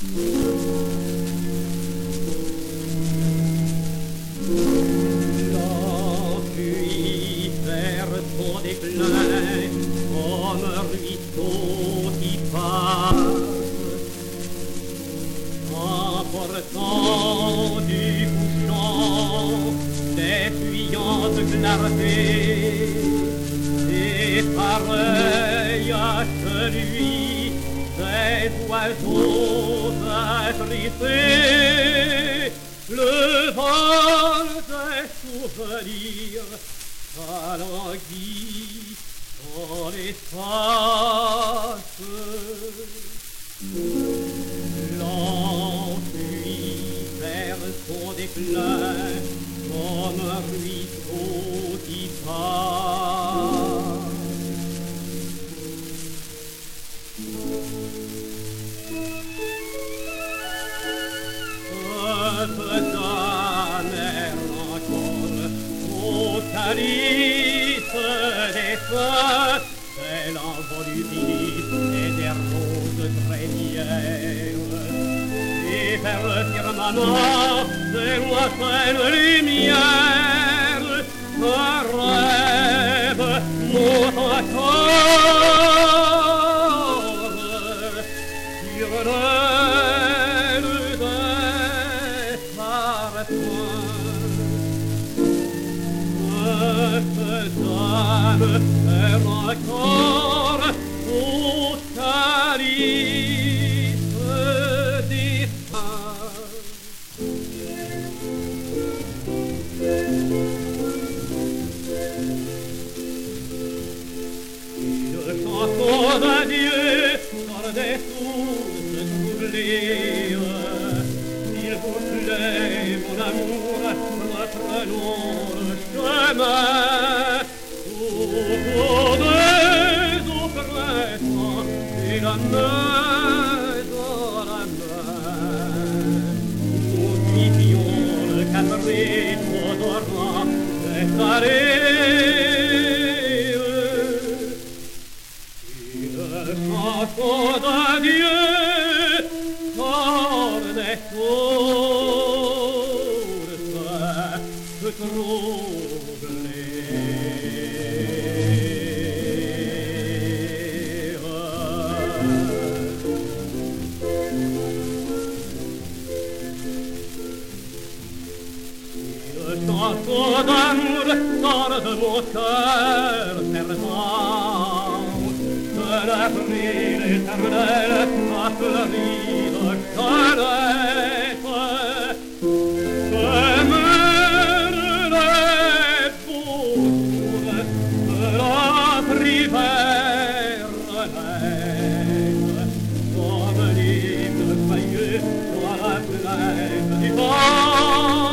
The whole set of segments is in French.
L'enfuit vers son déclin comme un ruisseau qui passe, emportant du couchant des fuyantes clartés, et pareil à celui des oiseaux attristés, le vol des souvenirs s'alanguit dans l'espace. L'enfuit vers son déclin comme un ruisseau qui passe. Au calice des feux, c'est l'envol du vif et des roses trémières. Et vers le firmament des lointaines lumières, un rêve monte encore sur l'aile des parfums. Dame est encore au calice des femmes. Une chanson d'adieu dans des sources troublées. S'il vous plaît, mon amour, reprenons le chemin. Autour des eaux fraîches et la main dans la main, nous vivions le caprice odorant des allées. Une chanson d'adieu hors des sources troublées. Chanson d'amour sort de mon cœur fervent, de l'avril éternel a fleuri de jeunesse. Demeure les beaux jours de la primaire naisse, comme l'hymne feuilleux dans la plaine du vent.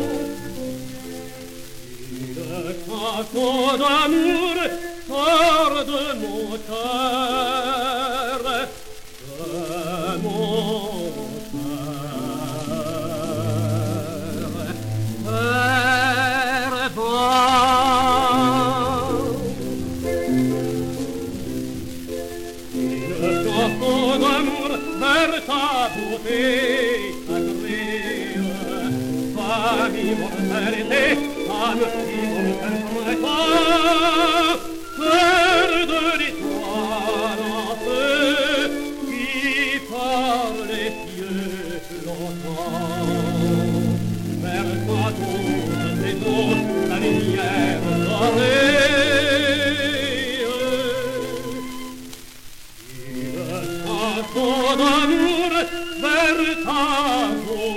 Chanson d'amour sort de mon cœur, fervent. Une chanson d'amour vers ta beauté sacrée, femme immortalité, femme immortalité, cœur de l'étoile en feu qui par les cieux longtemps vers toi toutes ces eaux la lumière dorée. Une chanson d'amour vers ta beauté